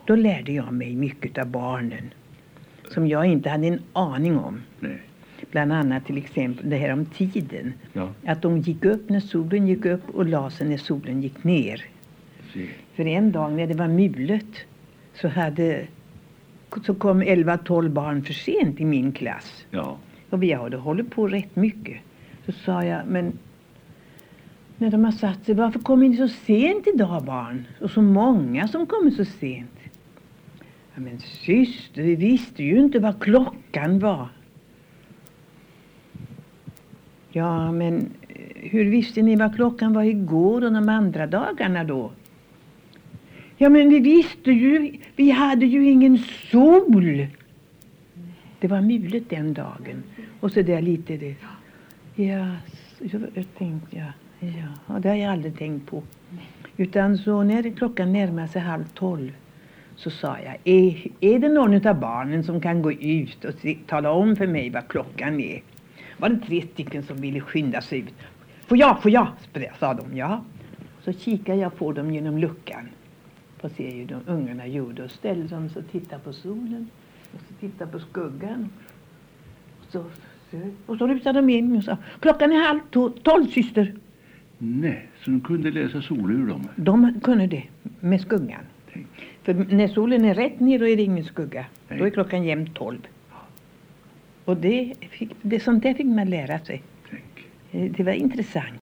Då lärde jag mig mycket av barnen som jag inte hade en aning om. Nej. Bland annat till exempel det här om tiden. Ja. Att de gick upp när solen gick upp och la sig när solen gick ner. Se. För en dag när det var mulet så kom 11-12 barn för sent i min klass. Ja. Och vi hade hållit på rätt mycket. Så sa jag, men när de har satt sig, varför kommer ni så sent idag barn? Och så många som kommer så sent. Ja, men syster, vi visste ju inte vad klockan var. Ja, men hur visste ni vad klockan var igår och de andra dagarna då? Ja, men vi visste ju, vi hade ju ingen sol. Det var mulet den dagen. Och så där lite det. Ja, så tänkte jag. Ja, det har jag aldrig tänkt på. Utan så när klockan närmade sig 11:30 så sa jag, är det någon av barnen som kan gå ut och tala om för mig vad klockan är? Var det 3 stycken som ville skynda sig ut? Får jag, sa de, ja. Så kikade jag på dem genom luckan. För att se hur de ungarna gjorde. Och ställde dem så tittade på solen. Och så tittade på skuggan. Och så rusade de in och sa, klockan är 11:30, syster. Nej, så de kunde läsa solur dem? De kunde det, med skuggan. Tänk. För när solen är rätt ner då är det ingen skugga. Nej. Då är klockan jämnt 12. Och det sånt där fick man lära sig. Tänk. Det var intressant.